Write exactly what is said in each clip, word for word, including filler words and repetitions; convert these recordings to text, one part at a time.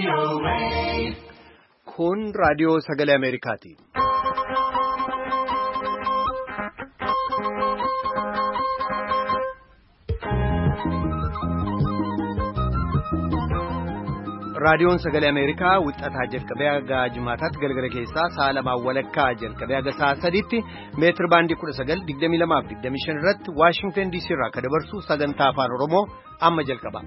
Kun raadiyoo sagalee Ameerikaati. Raadiyoon sagalee Ameerikaa wixataa jalqabee haga jimaataatti galgala keessaa sa'a lamaan walakkaa jalqabee haga sa'a sadiitti meetir baandii kudha sagal digdamii lamaa fi digdamii shan irratti Waashingtan D C irraa kan dabarsu sagantaa afaan Oromoo amma jalqaba.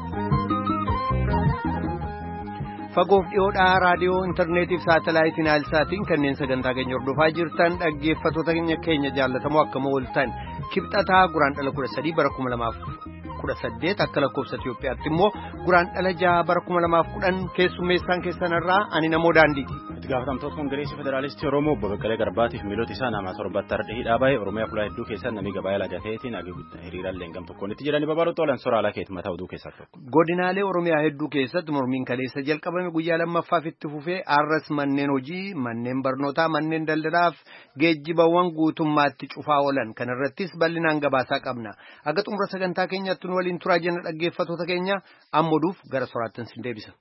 Fagoof dhiyoodhaa raadiyoo intarneetii fi saatalaayitiin Haalsaatiin kanneen sagantaa keenya hordofaa jirtan dhaggeeffattoota keenya jaallatamoo akkam ooltan kibxataa guraandhala kudha sadii bara kuma lamaaf kudha saddeet akka lakkoofsa Itiyoophiyaatti immoo guraandhala jaha bara kuma lamaaf kudhan keessummeessaan keessanirraa ani namoo daandiiti. Itti gaafatamtoota Kongireesii Federaalistii Oromoo obbo Baqqalee Garbaatiif miilota isaa nama torbatti ardii hidhaa baay'ee Oromiyaa fuula hedduu keessatti namni gabaa lagateetiin hiriiraan leenqam tokkoon itti jedhanii babal'oo olan soraalaa keetti mataa oduu keessaa tokko. Godinaalee Oromiyaa hedduu keessatti mormiin kaleessa jalqabame guyyaa lammaffaaf itti fufee arras manneen hojii, manneen barnootaa, manneen daldalaaf geejjibawwan guutummaatti cufaa oolan kanarrattis bal'inaan gabaasaa qabna. Aga xumura sagantaa keenyatti nu waliin turaa jenna dhaggeeffattoota keenya amma oduuf gara soraattan sin deebisa.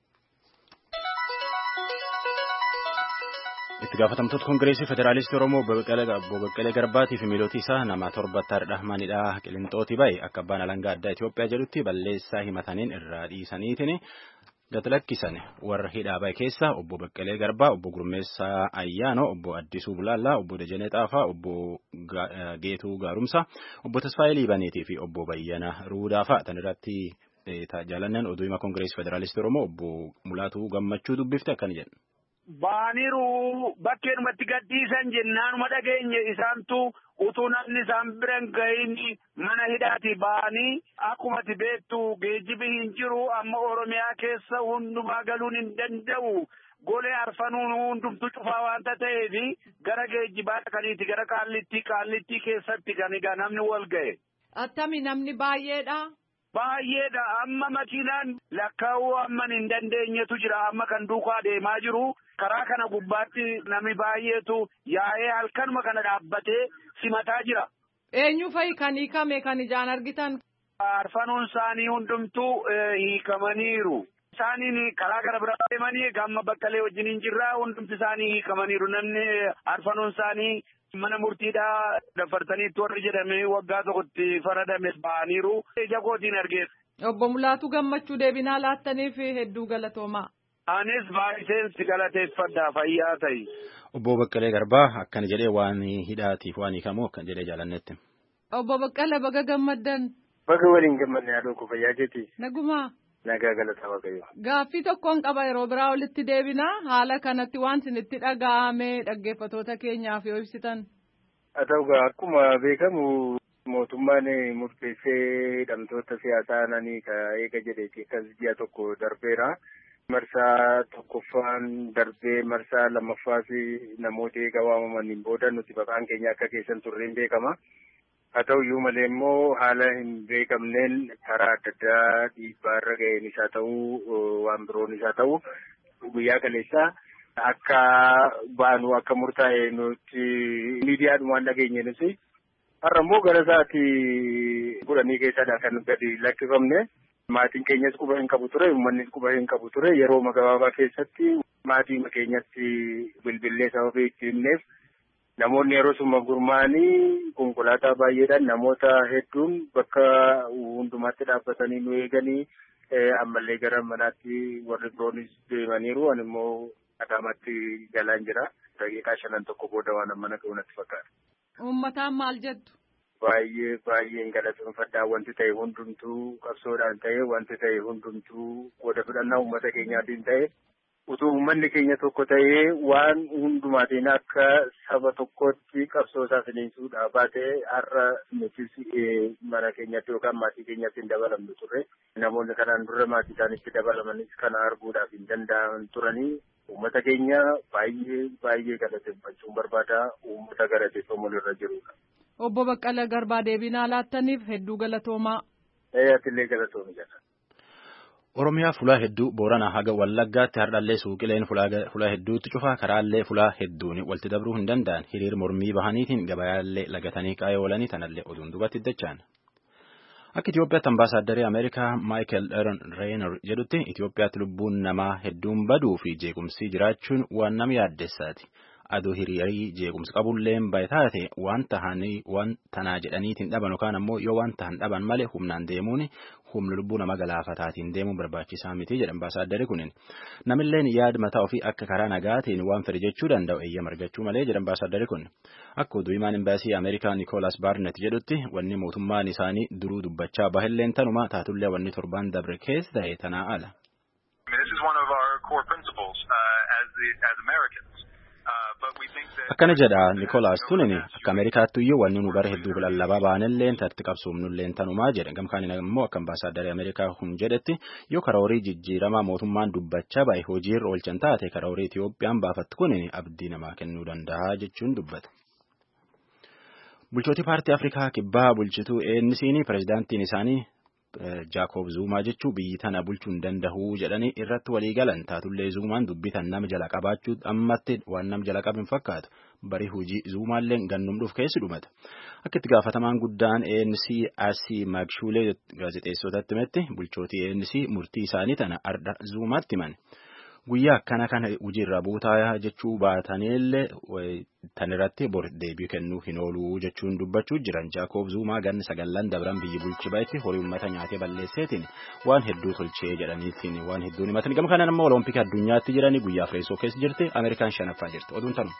Itti gaafatamtoota Kongireesii Federaalistii Oromoo obbo Baqqalee Garbaatiif miilota isaa nama torbatti ardhaa manidhaa Qilinxootii baay'ee akka abbaan alangaa addaa Itoophiyaa jedhutti balleessaa himataniin irraa dhiisaniitiin gad lakkisan warra hidhaa baay'ee keessa obbo Baqqalee Garbaa, obbo Gurmeessaa Ayyaanoo, obbo Addisuu Bulaallaa, obbo Dajanee Xaafaa, obbo Geetuu Gaarumsaa, obbo Tasfaayee Liibaniitii fi obbo Bayyana Ruudaafaa tan irratti jaalannan oduu himaa Kongireesii Federaalistii Oromoo obbo Mulaatuu Gammachuu dubbifte akkana jedhan. Baaniru bakkeenumatti gadhiisan jennaanuma dhageenye isaantu utuu namni isaan biran ga'ini mana hidhaati ba'anii akkumatti beektu geejjibi hin jiru amma Oromiyaa keessa hundumaa galuun hin danda'u golee arfanuun hundumtu cufaa waanta ta'eefi gara geejjibaa kaniiti gara qaallittii qaallittii keessatti kan egaa namni wal ga'e. Attami namni baay'eedha. Baay'eedha amma makiinaan lakkaa'uu amman hin dandeenyetu jira amma kan duukaa deemaa jiru. Karaa kana gubbaatti namni baay'eetu yaa'ee halkanuma kana dhaabbatee simataa jira. Eenyu fa'i kan hiikame kan ijaan argitan? Arfanuun isaanii hundumtuu hiikamaniiru. Isaaniin karaa kana bira deemanii gamma Baqqalee wajjin hin jirraa hundumti isaanii hiikamaniiru. Namni arfanuun isaanii mana murtiidhaa dafartaniitti warri jedhamee waggaa tokkotti faradame ba'aniiru. Ija kootiin argeera. Obbo Mulaatuu Gammachuu deebinaa laattaniif hedduu galatoomaa. Anis baay'iseen si galateeffadhaa fayyaa ta'i. Obbo Baqqalee Garbaa akkana jedhee waan hidhaatiif waan hiikamu akkana jedhee jaalannetti. Obbo Baqqalee baga gammaddan. Baga waliin gammadne yaaduu ko fayyaa keeti. Nagumaa. Nagaa galataa waaqayyo. Gaaffii tokkoon qaba yeroo biraa walitti deebinaa haala kanatti waan isinitti dhaga'ame dhaggeeffattoota keenyaaf yoo ibsitan. Haa ta'u akkuma beekamu mootummaan murteessee hidhamtoota siyaasaa nanii ka eega jedheeti akkas ji'a tokko darbeera. Marsaa tokkoffaan darbee marsaa lammaffaas namoota eega waamamaniin booda nuti baqaan keenya akka keessan turreen beekama. Haa ta'u iyyuu malee immoo haala hin beekamneen karaa adda addaa dhiibbaa irra ga'een isaa ta'uu waan biroon isaa ta'uu guyyaa kaleessaa akka baanu akka murtaa'e nuti miidiyaadhumaan dhageenye nuti har'a immoo gara sa'aatii kudhanii keessadha kan gadi lakkifamne. Maatiin keenyas quba hin qabu ture, uummannis quba hin qabu ture. Yeroo gabaabaa keessatti maatii keenyatti bilbilee sababii itti himneef namoonni yeroo summa gurmaa'anii konkolaataa baay'eedhaan namoota hedduun bakka hundumaatti dhaabbatanii nu eeganii ammallee gara manaatti warri biroonis deemaniiru. Ani immoo Adaamaatti galaan jira. Daqiiqaa shanan tokko booda waan mana ga'u natti fakkaata. Uummataan maal jettu? Baay'ee baay'een galateeffadhaa wanti ta'e hundumtuu qabsoodhaan ta'e wanti ta'e hundumtuu qooda fudhannaa uummata keenyaatiin ta'e utuu uummanni keenya tokko ta'ee waan hundumaatiin akka saba tokkotti qabsoo isaa finiinsuudhaa baatee har'a nutis mana keenyatti yookaan maatii keenyatti hin dabalamnu turre namoonni kanaan dura maatii isaanitti dabalamanis kana arguudhaaf hin danda'an turanii uummata keenya baay'ee baay'ee galateeffachuun barbaada uummata galateeffamu irra jirudha. Obbo Baqqalee Garbaa deebinaa laattaniif hedduu galatoomaa. Eeyyatillee galatoomi jala. Oromiyaa fulaa hedduu Booranaa haga Wallaggaatti hardhallee suuqileen fulaa hedduutti cufaa karaallee fulaa hedduun walitti dabruu hin danda'an hiriir mormii bahaniitiin gabayaallee lagatanii qaayee oolanii tanallee oduun dubatti dachaan. Akka Itoophiyaatti ambaasaaddarri Ameerikaa Maayikel Reener jedhutti Itoophiyaatti lubbuun namaa hedduun baduu fi jeequmsi jiraachuun waan nama yaaddessaati. Aduu hiriirii jeequmsa qabulleen baay'ee taate waan tahanii waan tanaa jedhaniitiin dhaban yookaan ammoo yoo waan tahan dhaban malee humnaan deemuun humna lubbuu nama galaafataatiin deemuun barbaachisaa miti jedha ambaasaaddarri kunin. Namilleen yaada mataa ofii akka karaa nagaatiin waan fedhe jechuu danda'u eeyyama argachuu malee jedha ambaasaaddarri kun. Akka oduu himaan imbaasii Ameerikaa Nikoolas Baarnet jedhutti wanni mootummaan isaanii duruu dubbachaa bahilleen tanuma taatullee wanni torbaan dabre keessa ta'e tanaa ala. Akkana jedha Nikolaas Tunin akka Ameerikaatti iyyuu wanni nu bara hedduu lallabaa baanilleen tatti qabsoomnulleen tanumaa jedhe gamkaan immoo akka ambaasaaddarri Ameerikaa kun jedhetti yoo karaa horii jijjiiramaa mootummaan dubbachaa baay'ee hojiirra oolchan taate karaa horii Itiyoophiyaan baafattu kun abdii namaa kennuu danda'a jechuun dubbata. Bulchootii paartii Afrikaa kibbaa bulchituu A N C pirezidaantiin isaanii Jaakob Zuumaa jechuun biyyi tana bulchuu hin danda'u jedhanii irratti walii galan taatullee Zuumaan dubbitan nama jala qabaachuu ammatti waan nama jala qabu hin fakkaatu bari hojii Zuumaallee gannum dhuuf keessi dhumata. Akka itti gaafatamaan guddaan A N C Asii Maakshuulee gaazexeessotatti himetti bulchootii A N C murtii isaanii tana arda Zuumaatti himan. Guyyaa akkana kana hojiirra buutaa jechuu baatanillee tan irratti bor deebii kennuu hin oolu jechuun dubbachuu jiran Jaakob Zuumaa ganni sagallan dabran biyyi bulchi baay'eetti horii uummata nyaatee balleesseetiin waan hedduu tolchee jedhaniitiin waan hedduu himatan gama kanaan immoo olompikii addunyaatti jiranii guyyaa Afreesoo keessa jirti Ameerikaan shanaffaa jirti oduun tanu.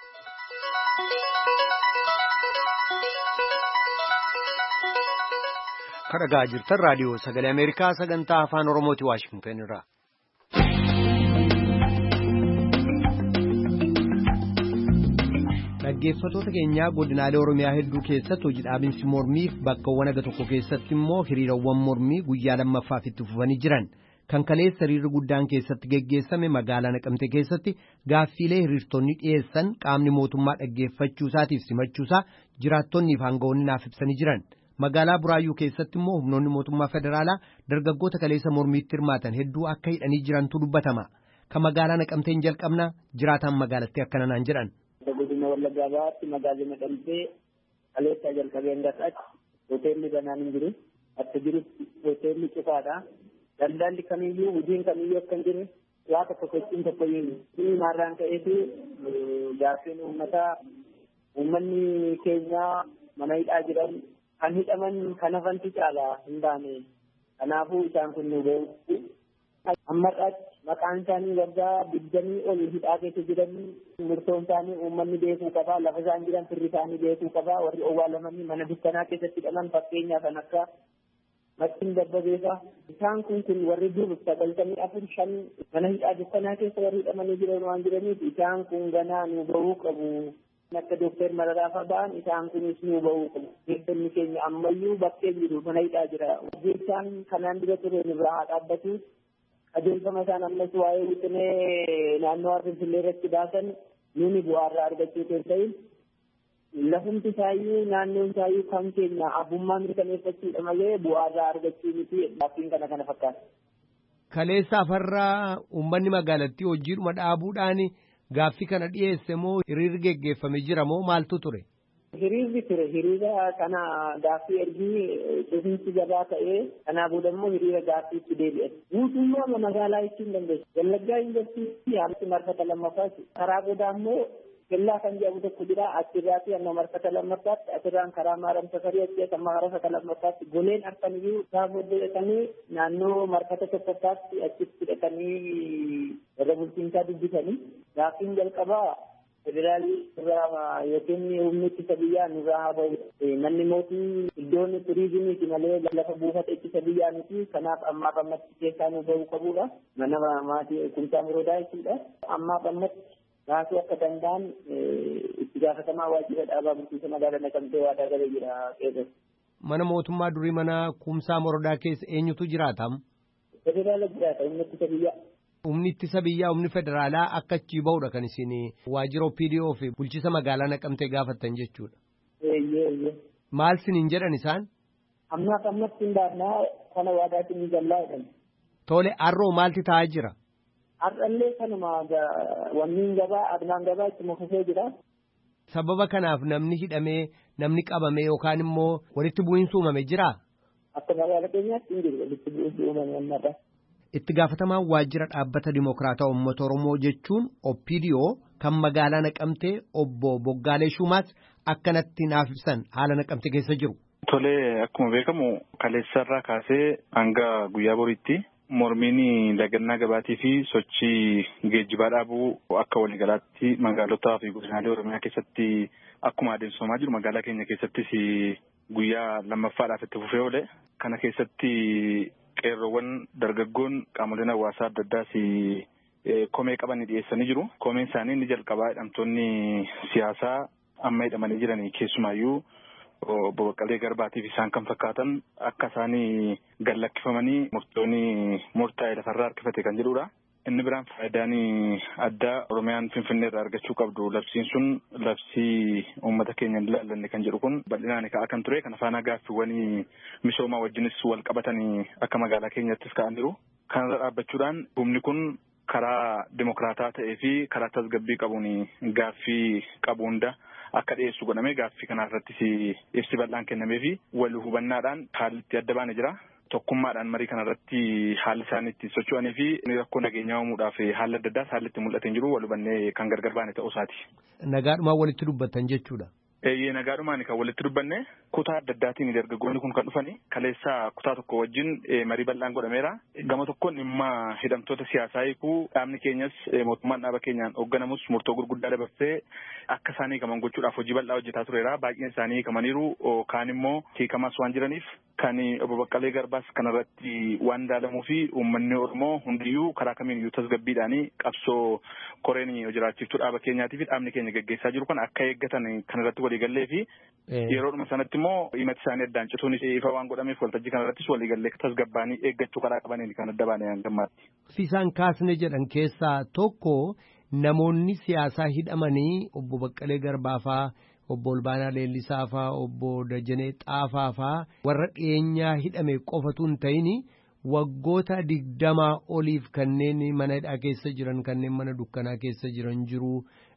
Kadhagaa jirtan raadiyoo sagalee Ameerikaa sagantaa afaan Oromooti Waashingtan irraa. Dhaggeeffattoota keenyaa godinaalee Oromiyaa hedduu keessatti hojii dhaabinsi mormiif bakkawwan aga tokko keessatti immoo hiriirawwan mormii guyyaa lammaffaaf itti fufanii jiran kan kaleessa hiriirri guddaan keessatti geggeessame magaalaa Naqamtee keessatti gaaffiilee hiriirtonni dhiyeessan qaamni mootummaa dhaggeeffachuusaatiif simachuusaa jiraattonnii fi aangawoonni naaf ibsanii jiran magaalaa Buraayyuu keessatti immoo humnoonni mootummaa federaalaa dargaggoota kaleessa mormiitti hirmaatan hedduu akka hidhanii jirantu dubbatama kan magaalaa Naqamteen jalqabna jiraataan magaalattii akkana naan jedhan. Godina Wallaggaa Bahaatti magaalaa Naqamtee kaleessa jalqabee hangafatti hoteelli banaan hin jiru akka jirutti hoteelli cufaadha daldalli kamiyyuu hojiin kamiyyuu akka hin jirre waa tokko sochiin tokko inni maarraan ka'eetu gaaffiin uummataa uummanni keenyaa mana hidhaa jiran kan hidhaman kan hafanti caalaa hin baane kanaafuu isaan kun nu ga'u ammarraatti maqaan isaanii waggaa digdamii ol hidhaa keessa jiran murtoon isaanii uummanni beekuu qabaa lafa isaan jiran firri isaanii beekuu qabaa warri owwaalamanii mana dukkanaa keessatti hidhaman fakkeenyaa kan akka Martiin Dabbabeefaa isaan kun kun warri dur sagaltamii afur shan mana hidhaa dukkanaa keessa warri hidhamanii jiran waan jiraniif isaan kun ganaa nu bahuu qabu akka Dookter Mararaafaa ba'an isaan kunis nu bahuu qabu beektonni keenya ammayyuu bakkee jiru mana hidhaa jira isaan kanaan dura ture irraa haa dhaabbatu. Adeemsama isaan ammas waa'ee wixinee naannoo Finfinnee irratti baasan nuni bu'aarraa argachuu kan ta'in lafumti isaayyuu naannoon isaayyuu kan keenya abbummaa mirkaneeffachuudha malee bu'aarraa argachuu miti baaffiin kana kana fakkaata. Kaleessa afarraa uummanni magaalattii hojiidhuma dhaabuudhaan gaaffii kana dhiyeesse moo hiriirri geggeeffame jira moo maaltu ture? Hiriirri ture hiriira kana gaaffii ergii dhufinsi gabaa ta'ee kanaa booda immoo hiriira gaaffiitti deebi'e. Guutummaa magaalaa ittiin dandeessu. Wallaggaa yuunivarsiitii haamti marfata lammaffaati. Karaa booda immoo kellaa kan jedhamu tokko jira achirraati amma marfata lammaffaatti asirraan karaa maaram safarii achi amma marfata lammaffaatti goleen arfaniyyuu gaafa hojjetanii naannoo marfata tokkoffaatti achitti hidhatanii warra bulchiinsaa dubbisanii gaaffiin jalqabaa federaalii irraa yookiin humni ittisa biyyaa nurraa haa ba'u manni mootii iddoon turiizimiiti malee lafa buufata ittisa biyyaa miti kanaaf ammaaf ammatti keessaa nu ba'uu qabudha mana maatii kumsaa miroodaa jechuudha ammaaf ammatti baasuu akka danda'an itti gaafatamaa waajjira dhaabaa bulchiinsa magaalaa Naqamtee waadaa galee jira qeessatti. Mana mootummaa durii mana kumsaa miroodaa keessa eenyutu jiraatam? Federaala jiraata humni ittisa biyyaa. Humni ittisa biyyaa humni federaalaa akka achii ba'uudha kan isin waajjira O P D O fi bulchiinsa magaalaa Naqamtee gaafattan jechuudha. Eeyyee. Maal siniin jedhan isaan? Ammaaf ammatti hin baafnaa kana waadaatti ni jallaa jedhan. Tole har'oo maalti ta'aa jira? Har'allee kanuma wanniin gabaa adnaan gabaa ittuma fufee jira. Sababa kanaaf namni hidhamee namni qabamee yookaan immoo walitti bu'iinsa uumame jiraa? akka magaalaa keenyaatti hin jiru walitti bu'uufi uumame ammaadha. Itti gaafatamaan waajjira dhaabbata Dimokiraataa Uummata Oromoo jechuun O P D O kan magaalaa Naqamtee obbo Boggaalee Shumaas akkanatti naaf ibsan haala Naqamtee keessa jiru. Tolee, akkuma beekamu kaleessarraa kaasee hanga guyyaa boriitti mormiin dagannaa gabaatii fi sochii geejjibaa dhaabuu akka waliigalaatti magaalotaa fi godinaalee Oromiyaa keessatti akkuma adeemsifamaa jiru magaalaa keenya keessattis guyyaa lammaffaadhaaf itti fufee oole. Kana keessatti qeerroowwan dargaggoon qaamoleen hawaasaa adda addaas komee qaban dhiyeessanii jiru. Komeen isaanii inni jalqabaa hidhamtoonni siyaasaa amma hidhamanii jiran keessumaayyuu Obbo Baqqalee Garbaatiif isaan kan fakkaatan akka isaanii gallakkifamanii murtoonni murtaa'e lafarraa harkifate kan jedhudha. Inni biraan faayidaan addaa Oromiyaan Finfinnee irraa argachuu qabdu labsiin sun labsii uummata keenya hin ilaallanne kan jedhu kun bal'inaan ka'aa kan ture. Kana faana gaaffiiwwan misoomaa wajjinis wal qabatanii akka magaalaa keenyattis ka'an jiru. Kanarra dhaabbachuudhaan humni kun karaa dimokiraataa ta'ee fi karaa tasgabbii qabuun gaaffii qabu hunda akka dhiyeessu godhamee gaaffii kanarrattis ibsi bal'aan kennamee fi wal hubannaadhaan haalli itti adda baane jira. Tokkummaadhaan marii kanarratti haalli isaanii itti socho'anii fi rakkoo nageenyaa uumuudhaaf haalli adda addaas haalli itti mul'atee jiru wal hubannee kan gargar baane ta'uu isaati. Nagaadhumaan walitti dubbattan jechuudha. Eeyyee nagaadhumaan kan walitti dubbanne kutaa adda addaatiin dargaggoonni kun kan dhufani kaleessaa kutaa tokko wajjin marii bal'aan godhameera. Gama tokkoon dhimma hidhamtoota siyaasaa hiikuu dhaabni keenyas mootummaan dhaaba keenyaan hoogganamus murtoo gurguddaa dabarsee akka isaan hiikaman gochuudhaaf hojii bal'aa hojjetaa tureera. Baay'een isaanii hiikamaniiru kaan immoo hiikamaas waan jiraniif kan Obbo Baqqalee Garbaas kanarratti waan daalamuu fi uummanni Oromoo hundiyyuu karaa kamiiniyyuu tasgabbiidhaanii qabsoo koreen jiraachiftuu dhaaba keenyaatii fi dhaabni keenya gaggeessaa jiru kan akka eeggatan kanarratti waliigallee fi yeroodhuma sanatti immoo himati isaanii addaan cituun ifa waan godhameef waltajjii kanarrattis waliigallee tasgabbaanii eeggachuu karaa qabaniin kan adda baane hangammaatti. Isaan kaasne jedhan keessaa tokko namoonni siyaasaa hidhamanii obbo Baqqalee Garbaafaa obbo Olbaanaa Leellisaafaa obbo Dajanee Xaafaafaa warra dhiyeenyaa hidhame qofatu hin ta'in waggoota digdamaa oliif kanneen mana hidhaa keessa jiran kanneen mana dukkanaa keessa jiran jiru.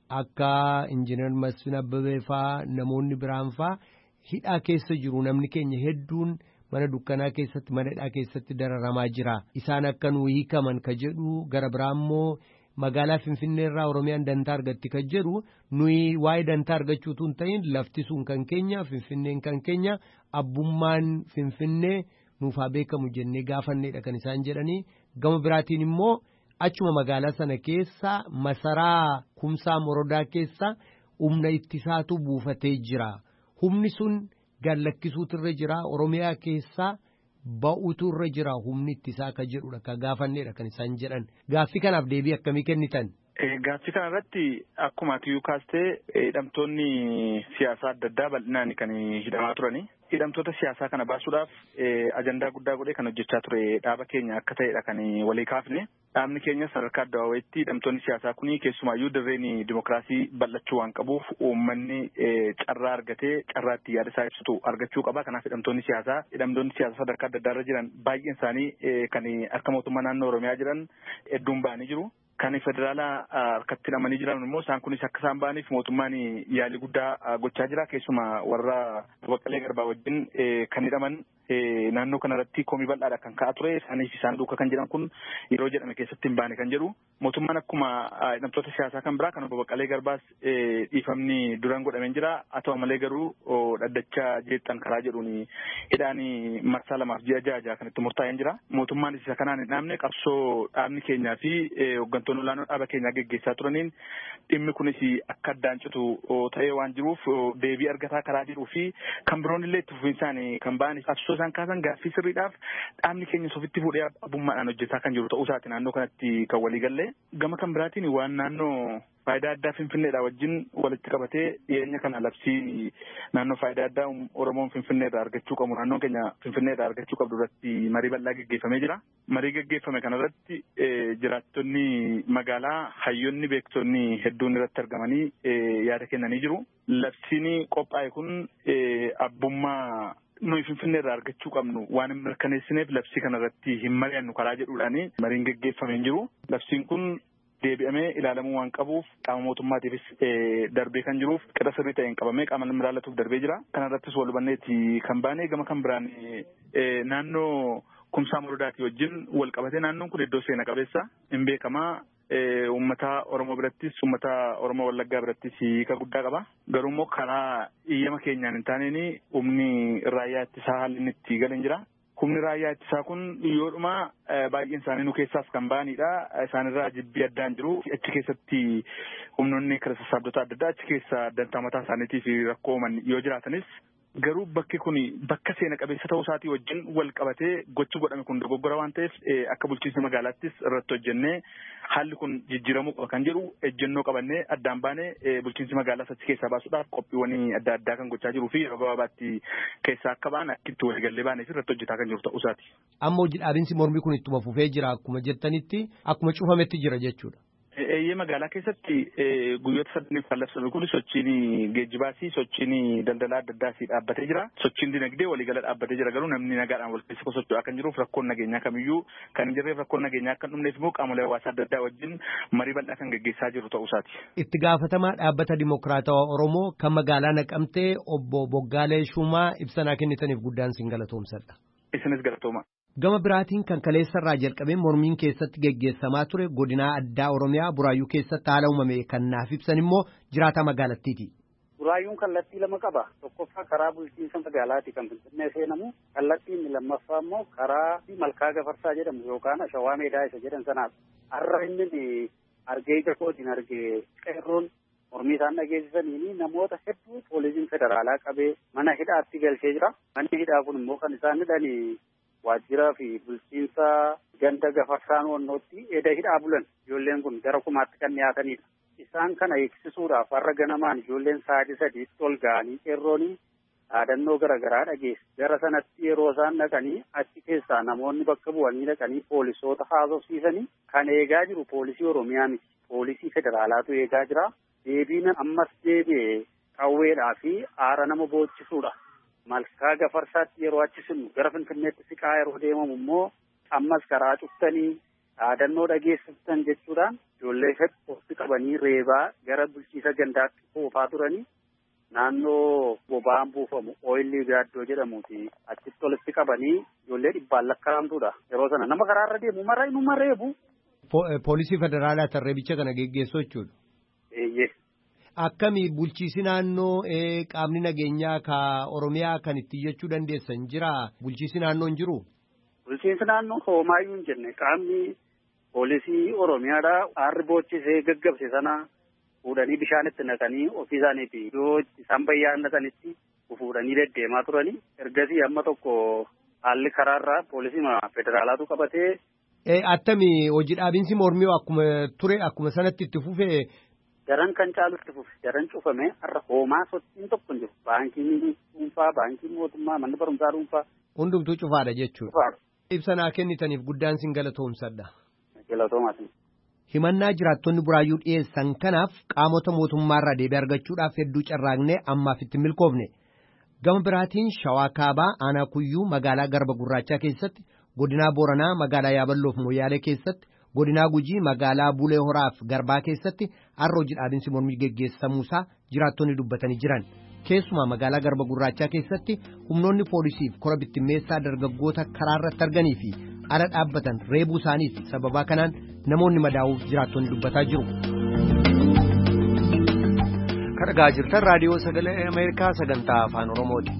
Akka injiinar Masfin Abbabee faa namoonni biraan faa hidhaa keessa jiru namni keenya hedduun mana dukkanaa keessatti mana hidhaa keessatti dararamaa jira. Isaan akka nu hiikaman ka jedhu gara biraammoo magaalaa Finfinnee irraa Oromiyaan dantaa argatti ka jedhu nuyi waa'ee dantaa argachuutu hin ta'in lafti sun kan keenya Finfinneen kan keenya abbummaan Finfinnee nuuf haa beekamu jennee gaafanneedha kan isaan jedhanii gama biraatiin immoo. Achuma magaalaa sana keessa masaraa kumsaa morodaa keessa humna ittisaatu buufatee jira. Humni sun gallakkisuutu irra jira. Oromiyaa keessaa ba'uutu irra jira humni ittisaa ka jedhudha ka gaafanneedha kan isaan jedhan. Gaaffii kanaaf deebii akkamii kennitan? Gaaffii kanarratti akkuma ati kaastee hidhamtoonni siyaasaa adda addaa bal'inaan kan hidhamaa turani. Hidhamtoota siyaasaa kana baasuudhaaf ajandaa guddaa godhee kan hojjechaa ture dhaaba keenya akka ta'edha kan walii kaafne. Dhaabni keenya sadarkaa adda waa'eetti hidhamtoonni siyaasaa kuni keessumaayyuu dirreen dimokiraasii bal'achuu waan qabuuf uummanni carraa argatee carraa itti yaada isaa ibsatu argachuu qaba. Kanaaf hidhamtoonni siyaasaa hidhamtoonni siyaasaa sadarkaa adda addaa irra jiran baay'een isaanii kan akka mootummaa naannoo Oromiyaa jiran hedduun ba'anii jiru. Kan federaalaa harkatti hidhamanii jiran immoo isaan kunis akka isaan ba'aniif mootummaan yaalii guddaa gochaa jira. Keessumaa warra Baqqalee Garbaa wajjin kan hidhaman naannoo kanarratti komii bal'aadha kan ka'aa ture. Isaaniif isaan duuka kan jedhan kun yeroo jedhame keessatti hin baane kan jedhu. Mootummaan akkuma hidhamtoota siyaasaa kan biraa kan Obbo Baqqalee Garbaas dhiifamni duraan godhameen jira. Haa ta'u malee garuu dhaddacha jeexxan karaa jedhuun hidhaan marsaa lamaaf ji'a ja'a ja'a kan itti murtaa'een jira. Mootummaan isa kanaan hin dhaabne qabsoo dhaabni keenyaa fi hooggantoonni olaanoo dhaaba keenyaa geggeessaa turaniin dhimmi kunis akka addaan citu ta'ee waan jiruuf deebii argataa karaa jiruu fi kan biroon illee itti fufinsaan kan ba'an qabsoo isaan kaasan gaaffii sirriidhaaf dhaabni keenya sofitti fuudhee abbummaadhaan hojjetaa kan jiru ta'uu isaati naannoo kanatti kan walii gallee gama kan biraatiin waan naannoo faayidaa addaa Finfinneedhaa wajjin walitti qabatee dhiyeenya kana labsii naannoo faayidaa addaa Oromoon Finfinneedhaa argachuu qabu naannoon keenya Finfinneedhaa argachuu qabdu irratti marii bal'aa geggeeffamee jira. Marii geggeeffame kanarratti jiraattonni magaalaa hayyoonni beektonni hedduun irratti argamanii yaada kennanii jiru. Labsiin qophaa'e kun abbummaa nuyi Finfinneerraa argachuu qabnu waan hin mirkaneessineef labsii kanarratti hin mari'annu karaa jedhuudhaani mariin geggeeffamee jiru. Labsiin kun deebi'amee ilaalamuu waan qabuuf qaama mootummaatiifis darbee kan jiruuf qixa sirrii ta'een qabamee qaama nama ilaallatuuf darbee jira. Kana irrattis wal hubanneetti kan baane gama kan biraan naannoo Kumsaa Morodaati wajjin wal qabatee naannoon kun iddoo seena qabeessa hin beekamaa. Uummata Oromoo birattis uummata Oromoo Wallaggaa birattis hiika guddaa qaba. Garuu immoo karaa iyyama keenyaan hin taaneen humni raayyaa ittisaa haalli inni itti galan jira. Humni raayyaa ittisaa kun yoodhuma baay'een isaanii nu keessaas kan ba'anidha. Isaanirraa jibbii addaan jiru. Achi keessatti humnoonni kara sassaabdota adda addaa achi keessa dantaa mataa isaaniitiif rakkoo uuman yoo jiraatanis garuu bakki kun bakka seena qabeessa ta'uu isaatii wajjin wal qabatee gochi godhame kun dogoggora waan ta'eef akka bulchiinsa magaalaattis irratti hojjennee haalli kun jijjiiramuu qaba kan jedhu ejjennoo qabannee addaan baanee bulchiinsi magaalaas achi keessaa baasuudhaaf qophiiwwan adda addaa kan gochaa jiruu fi yeroo gabaabaatti keessaa akka ba'an akka itti waliigallee baanee fi irratti hojjetaa kan jiru ta'uu isaati. Amma hojii dhaabinsi mormii kun ittuma fufee jira akkuma jettanitti akkuma cufametti jira jechuudha. Eeyyee magaalaa keessatti guyyoota saddeeniif kan labsame kun sochiin geejjibaasii sochiin daldalaa adda addaasii dhaabbatee jira. Sochiin dinagdee waliigala dhaabbatee jira garuu namni nagaadhaan wal keessa socho'aa kan jiruuf rakkoon nageenyaa kamiyyuu kan hin jirreef rakkoon nageenyaa akka hin dhumneef immoo qaamolee hawaasaa adda addaa wajjin marii bal'aa kan gaggeessaa jiru ta'uu isaati. Itti gaafatamaa dhaabbata Dimokiraatawaa Oromoo kan magaalaa Naqamtee obbo Boggaalee Shumaa ibsa kennitaniif guddaan sin galatoomsadha. Isinis galatooma. Gama biraatiin kan kaleessarraa jalqabee mormiin keessatti geggeessamaa ture godinaa addaa Oromiyaa Buraayyuu keessatti haala uumame kan naaf ibsan immoo jiraataa magaalattiiti. Buraayyuun kallattii lama qaba. Tokkoffaa karaa bulchiinsa magaalaati kan Finfinnee seenamu. Kallattii inni lammaffaa immoo karaa Malkaa Gafarsaa jedhamu yookaan Shawaa Meedaa isa jedhan sanaaf. Har'a inni argee ija kootiin argee qeerroon mormii isaan dhageessisanii namoota hedduu poolisiin federaalaa qabee mana hidhaatti galchee jira. Manni hidhaa kun immoo kan isaan hidhanii waajjiraa fi bulchiinsa ganda Gafarsaan wannootti eda hidhaa bulan ijoolleen kun gara kumaatti kan dhiyaatanidha. Isaan kana eegsisuudhaaf har'a ganamaan ijoolleen sa'aatii sadiitti ol ga'anii qeerroonii dhaadannoo garaagaraa dhageesse. Gara sanatti yeroo isaan dhaqanii achi keessaa namoonni bakka bu'anii dhaqanii poolisoota haasofsiisanii kan eegaa jiru poolisii Oromiyaa miti. Poolisii federaalaatu eegaa jira. Deebiin ammas deebi'ee qawweedhaa fi aara nama boochisuudha. Malkaa Gafarsaatti yeroo achi sinu gara Finfinneetti siqaa yeroo deemamu immoo ammas karaa cuftanii dhaadannoo dhageessiftan jechuudhaan ijoollee hedduu qabanii reebaa gara bulchiisa gandaatti oofaa turanii naannoo boba'aan buufamu ooyilii gaaddoo jedhamuuti achitti walitti qabanii ijoollee dhibbaan lakkaa'amtuudha. Yeroo sana nama karaarra deemu mara inuma reebu. Poolisii federaalaa tarreebicha kana geggeessuu jechuudha. Eeyyee. Akkami bulchiisi naannoo qaamni nageenyaa ka Oromiyaa kan itti jechuu dandeessan jira bulchiisi naannoo hin jiru? Bulchiinsi naannoo hoomaayyuu hin jenne qaamni poolisii Oromiyaadhaa aarri boochisee gaggabse sana fuudhanii bishaanitti naqanii ofii isaaniifi iddoo isaan bayyaannatanitti fuudhanii deddeemaa turanii ergasii amma tokko haalli karaarraa poolisii federaalaatu qabatee. Attami hojii dhaabinsi mormii akkuma ture akkuma sanatti itti fufee. Daran kan caalutti fufe daran cufame har'a hoomaa sochiin tokko hin jiru. Baankiin dhuunfaa, baankiin mootummaa, manni barumsaa dhuunfaa. Hundumtuu cufaadha jechuudha. Ibsa kennitaniif guddaan sin galatoomsadha. Galatoomaa. Himannaa jiraattonni Buraayyuu dhiyeessan kanaaf qaamota mootummaarraa deebii argachuudhaaf hedduu carraaqnee ammaaf itti milkoofne. Gama biraatiin Shawaa Kaabaa Aanaa Kuyyuu magaalaa Garba Gurraachaa keessatti, godinaa Booranaa magaalaa Yaaballoof Moyyaalee keessatti, godinaa Gujii magaalaa Bulee Horaaf Garbaa keessatti har'a hojii dhaabinsi mormii geggeessamuusaa jiraattonni dubbatanii jiran. Keessumaa magaalaa Garba Gurraachaa keessatti humnoonni poolisiif kora bittimmeessaa dargaggoota karaa irratti arganii fi ala dhaabbatan reebuu isaaniiti. Sababaa kanaan namoonni madaa'uuf jiraattonni dubbataa jiru. Kadhagaa jirtan raadiyoo sagalee Ameerikaa sagantaa afaan Oromooti.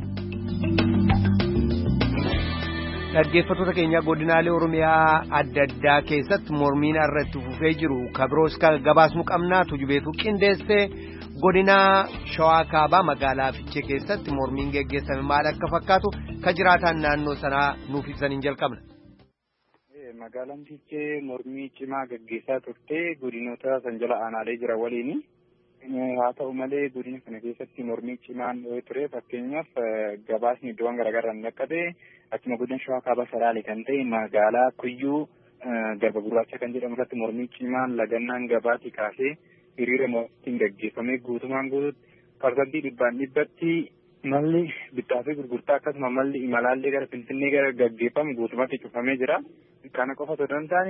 Dhaggeeffattoota keenya godinaalee Oromiyaa adda addaa keessatti mormiin irratti fufee jiru kabroos gabaasnu qabnaa tujubeetu qindeessee godinaa Shawaa Kaabaa magaalaa Fiichee keessatti mormiin geggeessame maal akka fakkaatu ka jiraataan naannoo sanaa nuuf ibsaniin jalqabna. Magaalaan Fiichee mormii cimaa gaggeessaa turte godinoota san jala aanaalee jira waliin. Haa ta'u malee godina kana keessatti mormii cimaan yoo ture fakkeenyaaf gabaasni iddoowwan garaagaraa ni dhaqqabe akkuma godina Shawaa Kaabaa Salaalee kan ta'e magaalaa Kuyyuu Garba Gurraacha kan jedhamu irratti mormii cimaan lagannaan gabaatti kaasee hiriira mormiin gaggeeffamee guutumaan guutuutti parsantii dhibbaan dhibbatti malli bittaa fi gurgurtaa akkasuma malli imalaallee gara Finfinnee gara gaggeeffamu guutumatti cufamee jira. Kana qofa osoo hin taane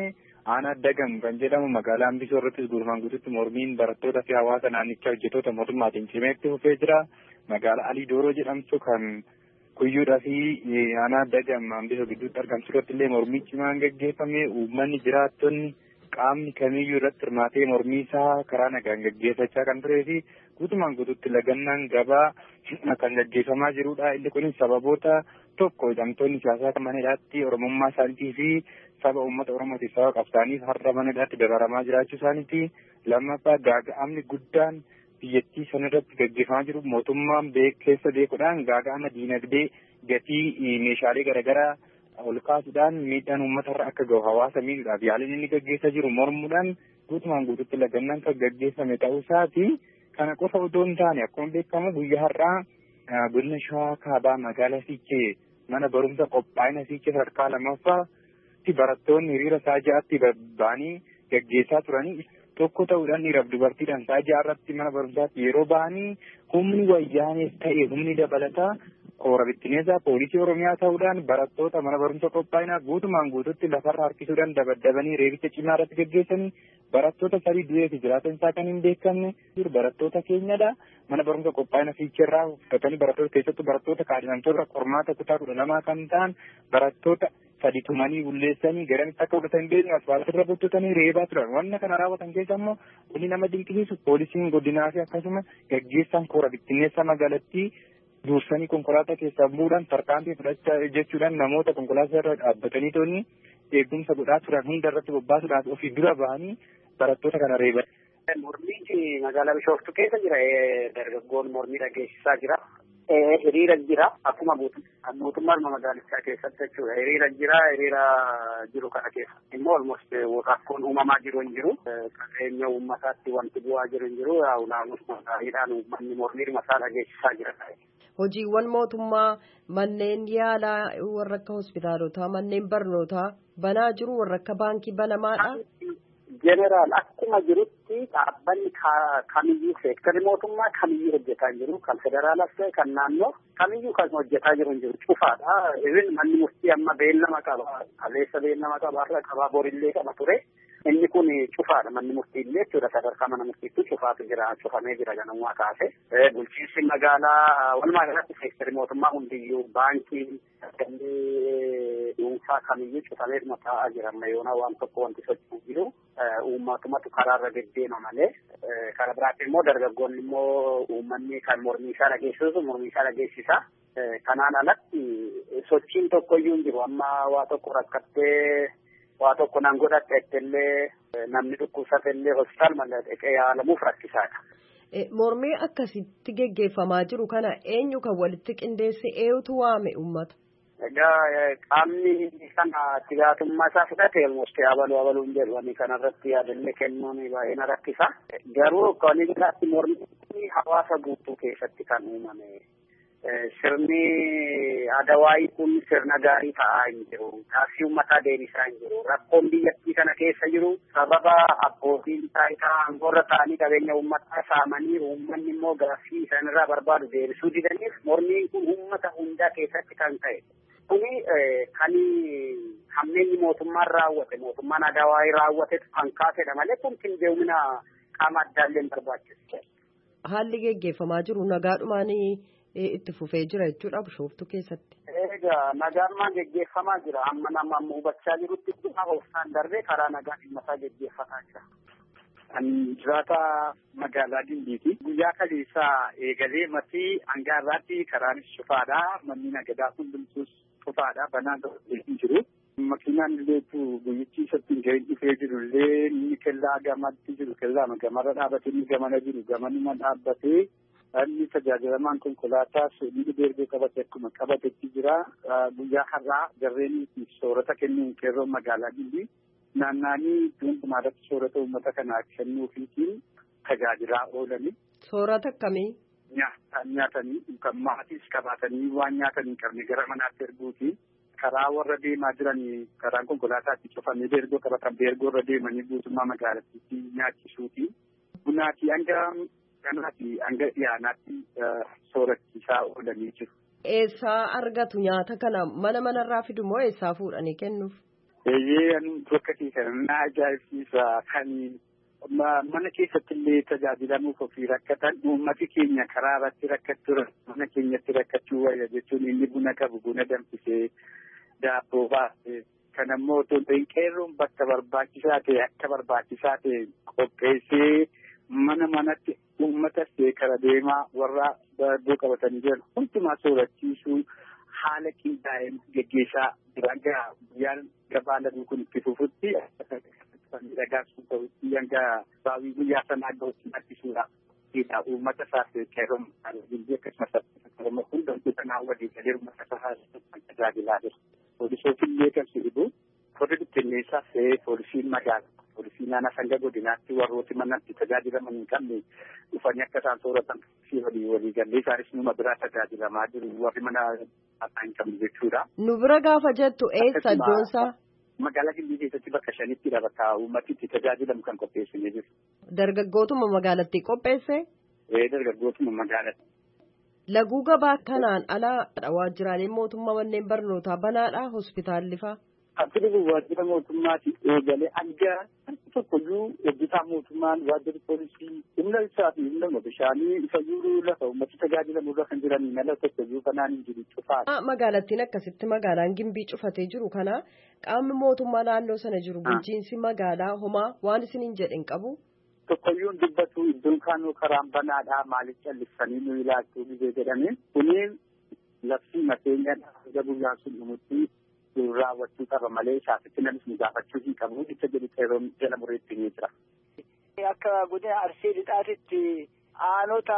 aanaa dagam kan jedhamu magaalaa Ambisoo irrattis guutumaan guututti mormiin barattoota fi hawaasa naannichaa hojjettoota mootummaatiin cimeetti fufee jira. Magaalaa Alii Dooroo jedhamtu kan Kuyyuudhaa fi aanaa dagam Ambisoo gidduutti argamtu irratti illee mormii cimaan gaggeeffame. Uummanni jiraattonni qaamni kamiyyuu irratti hirmaatee mormii isaa karaa nagaan gaggeeffachaa kan turee fi guutumaan guututti lagannaan gabaa kan gaggeeffamaa jirudha. Inni kunis sababoota tokko hidhamtoonni siyaasaa mana hidhaatti oromummaa isaaniitii fi saba uummata oromootiif saba qabsaaniif har'a mana hidhaatti dararamaa jiraachuu isaaniiti. Lammaffaa gaaga'amni guddaan biyyattii sanarratti gaggeeffamaa jiru mootummaan keessa beekuudhaan gaaga'ama diinagdee gatii meeshaalee garaagaraa ol kaasuudhaan miidhaan uummatarra akka gahu hawaasa miidhuudhaaf yaaliin inni gaggeessaa jiru mormuudhaan guutumaan guututti lagannaan kan gaggeeffame ta'uu isaati. Kana qofa otoo hin taane akkuma beekamu guyyaa har'aa godina Shawaa Kaabaa magaalaa Fiichee mana barumsa qophaa'ina Fiichee sadarkaa lammaffaatti barattoonni hiriira isaa ja'atti ba'anii gaggeessaa turanii tokko ta'uudhaan dhiiraaf dubartiidhaan isaa ja'a irratti mana barumsaatti yeroo ba'anii humni wayyaanees ta'e humni dabalataa koora bittineessaa poolisii Oromiyaa ta'uudhaan barattoota mana barumsa qophaa'inaa guutumaan guututti lafarra harkisuudhaan dabaddabanii reebicha cimaa irratti gaggeessanii barattoota sadii du'ee fi jiraatan isaa kan hin beekamne barattoota keenyadha. Mana barumsa qophaa'ina Fiicheerraa uffatanii barattoota keessattuu barattoota kaadhimamtoota qormaata kutaa kudha lamaa kan ta'an barattoota sadi tumanii bulleessanii garamitti akka fudhatan hin beekne asfaaltirra buttutanii reebaa turan. Wanna kana raawwatan keessa immoo wanni nama dinqisiisu poolisiin godinaa fi akkasuma gaggeessaan koora bittineessaa magaalattii dursanii konkolaataa keessaa bu'uudhaan tarkaanfii fudhachaa jechuudhaan namoota konkolaataa irra dhaabbatanii toonni eegumsa godhaa turan hunda irratti bobbaasuudhaaf ofii dura bahanii barattoota kana reeban. Mormii magaalaa Bishooftuu keessa jira. Dargaggoon mormii dhageessisaa jira. Hiriira jira. Akkuma mootummaan magaalichaa keessatti jechuudha. Hiriira jira. Hiriira jiru kana keessa immoo almost rakkoon uumamaa jiru hin jiru. Qabeenya uummataatti wanti bu'aa jiru hin jiru. Naamusuma gaariidhaan uummanni mormii masaa dhageessisaa jira. Hojiiwwan mootummaa manneen yaalaa warra akka hospitaalotaa manneen barnootaa banaa jiru warra akka baankii banamaadha. Jeneraal akkuma jirutti dhaabbanni kamiyyuu seektarri mootummaa kamiyyuu hojjetaa jiru kan federaalas ta'e kan naannoo kamiyyuu kan hojjetaa jiru jiru cufaadha. Even manni murtii amma beellama qaba. Kaleessa beellama qaba. Har'a qaba. Borillee qaba ture. Inni kun cufaadha manni murtii illee jechuudha. Sadarkaa mana murtiitti cufaatu jira. Cufamee jira ganamaa kaase. Bulchiinsi magaalaa walumaa galatti seektarri mootummaa hundiyyuu baankii dhuunfaa kamiyyuu cufamee taa'aa jira. Amma yoona waan tokko wanti socho'u jiru. Uummatumatu karaarra deddeema malee karaa biraatti immoo dargaggoonni immoo uummanni kan mormii isaa dhageessisu mormii isaa dhageessisa. Kanaan alatti sochiin tokkoyyuu hin jiru. Amma waa tokko rakkattee waa tokko nan godhatte illee namni dhukkubsatellee hospitaal malee dhaqee yaalamuuf rakkisaadha. Mormii akkasitti geggeeffamaa jiru kana eenyu kan walitti qindeesse eenyutu waame uummata? Egaa qaamni kana itti gaafatamummaa isaa fudhate almost abaluu abaluu hin jedhu ani kanarratti yaadannee kennuun baay'ee na rakkisa. Garuu kan inni mormii hawaasa guutuu keessatti kan uumame. Sirni Adawaayii kun sirna gaarii ta'aa hin jiru. Taasii uummataa deebisaa hin jiru. Rakkoon biyyattii kana keessa jiru sababa abbootiin taayitaa aangoorra ta'anii qabeenya uummataa saamanii uummanni immoo gaaffii isaanirraa barbaadu deebisuu didaniif mormiin kun uummata hundaa keessatti kan ta'e. Kuni kan hammeenyi mootummaan raawwate mootummaan Adawaayii raawwatetu kan kaasedha malee kun qindeemina qaama addaallee hin barbaachisu. Haalli geggeeffamaa jiru nagaadhumaan itti fufee jira jechuudha Bishooftuu keessatti. Egaa nagaan geggeeffamaa jira amma nama amma hubachaa jirutti dhuma hooftaan darbee karaa nagaa dhimmasaa geggeeffamaa jira. Kan jiraata magaalaa Dindiiti. Guyyaa kaleessaa eegalee matii hangaarraatti karaanis cufaadha. Manni nagadaa hundumtuus cufaadha. Banaan hin jiru. Makiinaan illeetu guyyichi isatti hin dhufee jiru illee inni kellaa gamatti jiru kellaa gamarra dhaabbatee inni gamana jiru gamanuma dhaabbatee inni tajaajilamaan konkolaataa inni beergoo qabate akkuma qabatetti jira. Guyyaa har'aa jarreen soorata kennuun qeerroon magaalaa Dindii naannaanii dhuunfaa irratti soorata uummata kanaa kennuufiitiin tajaajilaa oolani. Soorata akkamii? Nyaatanii kan maatiis qabaatanii waan nyaatan hin qabne gara manaatti erguuti. Karaa warra deemaa jiranii karaan konkolaataatti cufamee beergoo qabatan beergoo irra deemanii guutummaa magaalattiitti nyaachisuuti. Bunaatii hanga kanaati hanga dhiyaanaatti soorachiisaa oolanii jiru. Eessaa argatu nyaata kana mana manarraa fidu moo eessaa fuudhanii kennuuf? Eeyyee ani tokkotti kan na ajaa'ibsiisa kan mana keessatti illee tajaajilamuuf ofii rakkatan uummati keenya karaa irratti rakkachuu mana keenyatti rakkachuu wayya jechuun inni buna qabu buna danfisee daabboo baasee kan ammoo otoo hin qeerroon bakka barbaachisaa ta'e akka barbaachisaa ta'e qopheessee mana manatti uummata seekara deemaa warra daabboo qabatanii jiran hundumaa soorachiisuu haala qindaa'een geggeessaa dalagaa guyyaan gabaa laguu kun itti fufutti miidhagaasuu ta'utti hanga baawii guyyaa sanaa gahuutti maddisuudha. Uummata isaaf qeerroon biyya akkasumas hundumtuu kanaa walii galee uummata isaa tajaajilaa jira. Poolisoota illee kan si'idhu warri bittinneessaaf poolisiin magaalaa poolisii naannoo sanga godinaatti warrooti manatti tajaajilaman hin qabne dhufanii akka isaan sooratan fi walii walii galee isaanis numa biraa tajaajilamaa jiru warri mana hin qabne jechuudha. Nu bira gaafa jettu eessa iddoonsaa? Magaalaa Gimbii keessatti bakka shanittidha bakka uummati itti tajaajilamu kan qopheessinee jiru. Dargaggootuma magaalattii qopheesse? Ee dargaggootuma magaalatti. Laguu gabaa kanaan alaa waajjiraaleen mootummaa manneen barnootaa banaadha hospitaalli faa? Akkuma waajjira mootummaati eegalee hanga tokkoyyuu hojjetaa mootummaan waajjirri poolisii humna ibsaa fi humna bishaanii ifayyuu lafa uummata tajaajilamu irra kan jiranii mala tokkoyyuu kanaan hin jiru cufaadha. Magaalattiin akkasitti magaalaan Gimbii cufatee jiru kana qaamni mootummaa naannoo sana jiru bulchiinsi magaalaa homaa waan isiniin jedhan qabu. Tokkoyyuun dubbatu iddoon kaanuu karaan banaadhaa maaliif callisanii nu ilaachuu biyya jedhame kuniin labsii makeenya hanga guyyaan sun dhumutti raawwachuu qaba malee isaasitti namni nu gaafachuu hin qabu itti jedhu qeerroon jala mureetti ni jira. Akka godina Arsii Lixaatitti aanota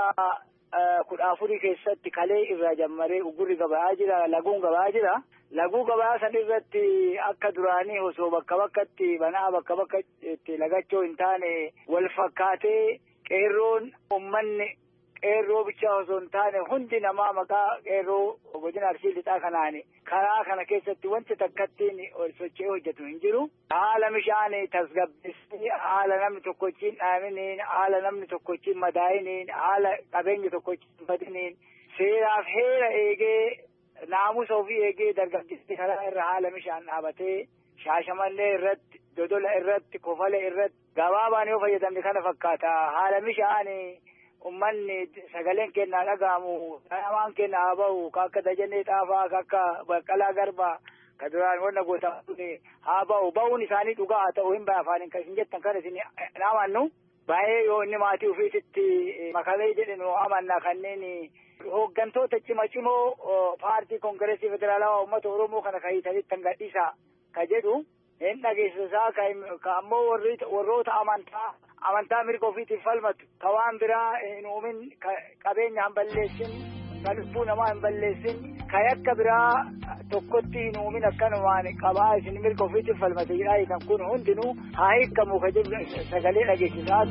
kudha afurii keessatti kalee irraa jammaree ugurri gabaa jira laguun gabaa jira. Laguu gabaa san irratti akka duraanii osoo bakka bakkatti banaa bakka bakkatti lagachoo hin taane wal fakkaatee qeerroon uummanni qeerroo bichaa osoo hin taane hundi namaa maqaa qeerroo godina Arsii Lixaa kanaani karaa kana keessatti wanti takkattiin socho'ee hojjetu hin jiru. Haala bishaan tasgabbeessanii haala namni tokkochiin dhaaminiin haala namni tokkochiin madaa'iniin haala qabeenya tokkochiin badiniin seeraaf heera eegee naamusa ofii eegee dargaggeessi karaa irra haala bishaan dhaabatee shaashamallee irratti dodola irratti kofala irratti gabaabaan yoo fayyadamne kana fakkaata haala bishaan ummanni sagaleen kennaa dhaga'amu namaan kennaa bahu akka Dajanee Xaafaa akka Baqqalaa Garbaa ka duraan wanna gootamu haa bahu bahuun isaanii dhugaa haa ta'u hin bahe afaan hin jettan kana isin naamannu baay'ee yoo inni maatii ofiisitti makamee jedhinu amannaa kanneen hooggantoota cima cimoo paartii koongireesii federaalawaa uummata Oromoo kana kahiitanitti gadhiisa ka jedhu hin dhageessisaa ka ammoo warroota amantaa amantaa mirga ofiitiif falmatu ka waan biraa hin uumin qabeenya hin balleessin ka lubbuu namaa hin balleessin ka yakka biraa tokkotti hin uumin akkanumaan qabaa isin mirga ofiitiif falmate jedhaa kan kun hundinuu haa hiikamu ka jedhu sagalee dhageessisaa.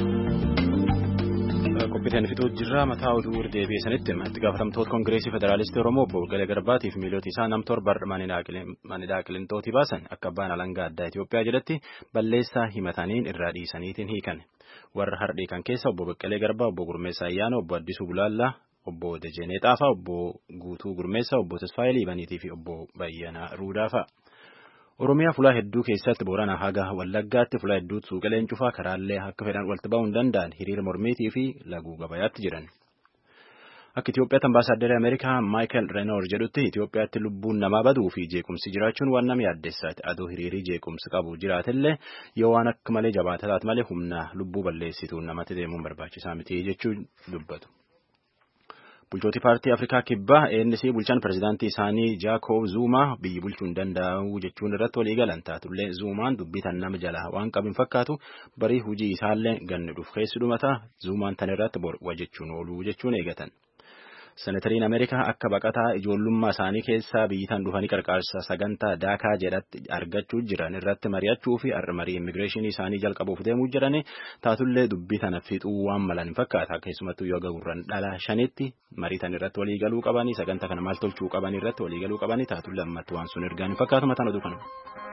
Qophiiteen fixuu jirra mataa oduu deebi'eessanitti itti gaafatamtoota koongireesii federaalistii Oromoo obbo Baqqalee Garbaatiif miilota isaa nam torba manidhaa qilintootii baasan akka abbaan alangaa addaa Itoophiyaa jedhatti balleessaa himataniin irraa dhiisaniitiin hiikan. Warra hardhii kan keessa obbo Baqqalee Garbaa, obbo Gurmeessaa Ayyaana, obbo Addisuu Bulaallaa, obbo Dajanee Xaafaa, obbo Guutuu Gurmeessaa, obbo Tasfaayee Liibaniitii fi obbo Bayyanaa Ruudaafaa. Oromiyaa fulaa hedduu keessatti Booranaa haga Wallaggaatti fulaa hedduutti suuqileen cufaa karaallee akka fedhan walitti ba'uu hin danda'an hiriira mormiitii fi laguu gabayaatti jiran. Akka Itoophiyaatti ambaasaaddara Ameerikaa Maayikel Reenoor jedhutti Itoophiyaatti lubbuun namaa baduu fi jeequmsi jiraachuun waan nama yaaddeessaati. Adoo hiriirii jeequmsi qabu jiraatellee yoo waan akka malee jabaata taate malee humna lubbuu balleessituun namatti deemuun barbaachisaa miti jechuun dubbatu. Bulchooti paartii Afrikaa Kibbaa A N C bulchaan pirezidaantii isaanii Jaakob Zuumaa biyyi bulchuu hin danda'u jechuun irratti walii galan taatullee Zuumaan dubbitan nama jala waan qabin fakkaatu barii hujii isaallee ganni dhuuf keessi dhumataa Zuumaan tan irratti borwa jechuun ooluu jechuun eegatan. Senatariin Ameerikaa akka baqataa ijoollummaa isaanii keessaa biyyitan dhufanii qarqaarsa sagantaa daakaa jedhatti argachuu jiran irratti mari'achuu fi marii immigireeshinii isaanii jalqabuuf deemuu jirani taatullee dubbii tana fixuu waan malan fakkaata keessumattuu yoo gahurran dhala shanitti mariitan irratti walii galuu qabanii sagantaa kana maal tolchuu qabanii irratti walii galuu qabanii taatullee ammatti waan sun ergaan fakkaatu mataan oduu kana.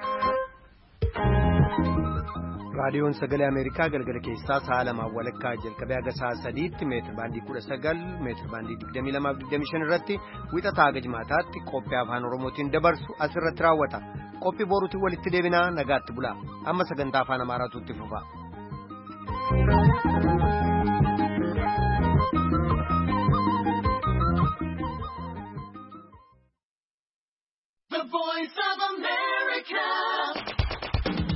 raadiyoon sagalee Ameerikaa galgala keessaa sa'a lamaa walakkaa jalqabee haga sa'a sadiitti meetir baandii kudha sagal meetir baandii digdamii lamaa fi digdamii shan irratti wixataa haga jimaataatti qophii afaan Oromootiin dabarsu asirratti raawwata. qophii boruutiin walitti deebinaa nagaatti bulaa amma sagantaa afaan amaaraatu itti fufa.